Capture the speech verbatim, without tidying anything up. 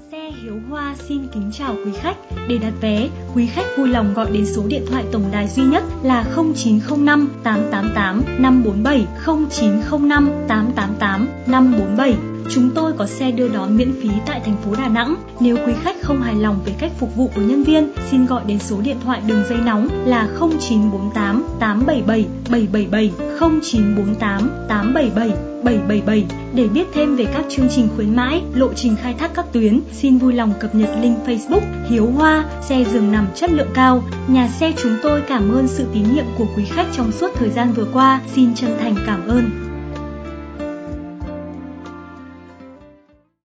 Xe Hiếu Hoa xin kính chào quý khách. Để đặt vé, quý khách vui lòng gọi đến số điện thoại tổng đài duy nhất là không chín không năm tám tám tám năm bốn bảy, không chín không năm tám tám tám năm bốn bảy. Chúng tôi có xe đưa đón miễn phí tại thành phố Đà Nẵng. Nếu quý khách không hài lòng về cách phục vụ của nhân viên, xin gọi đến số điện thoại đường dây nóng là không chín bốn tám tám bảy bảy bảy bảy bảy, không chín bốn tám tám bảy bảy bảy bảy bảy để biết thêm về các chương trình khuyến mãi, lộ trình khai thác các tuyến. Xin vui lòng cập nhật link Facebook Hiếu Hoa, xe giường nằm chất lượng cao. Nhà xe chúng tôi cảm ơn sự tín nhiệm của quý khách trong suốt thời gian vừa qua. Xin chân thành cảm ơn.